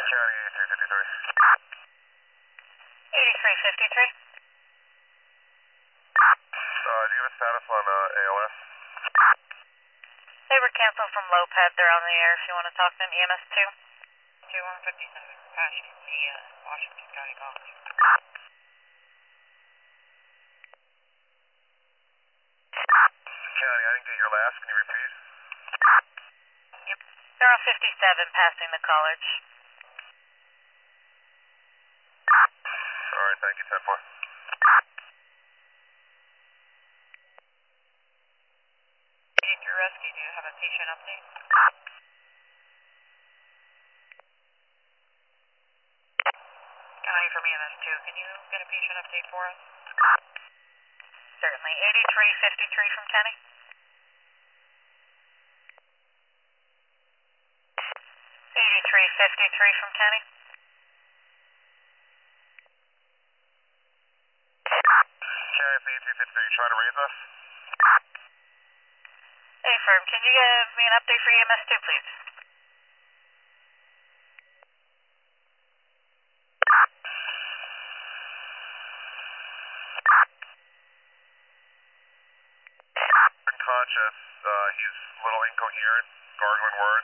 County 8353. 8353. Do you have a status on ALS? They were canceled from low pad. They're on the air if you want to talk to them. EMS 2. 2157, passing the Washington County College. County, I didn't get your last. Can you repeat? Yep. They're on 57 passing the college. All right, thank you, 10-4. Your rescue, do you have a patient update? County from EMS 2, can you get a patient update for us? Certainly. 8353 from Kenny. 8353 from Kenny. County, it's 8353. You trying to raise us? Hey, firm, can you give me an update for EMS 2, please? Unconscious. He's a little incoherent, gargling words.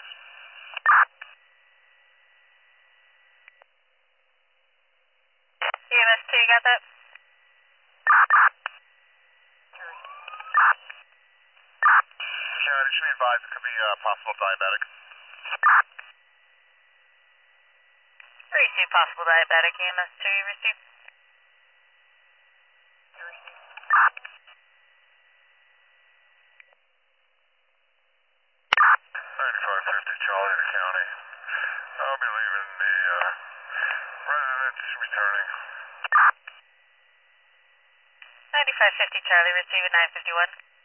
EMS 2, you got that? County, should be advised it could be possible diabetic. Receive possible diabetic. EMS 2, you received? 9550 Charlie to County. I'll be leaving the residence returning. 9550 Charlie, receive at 951.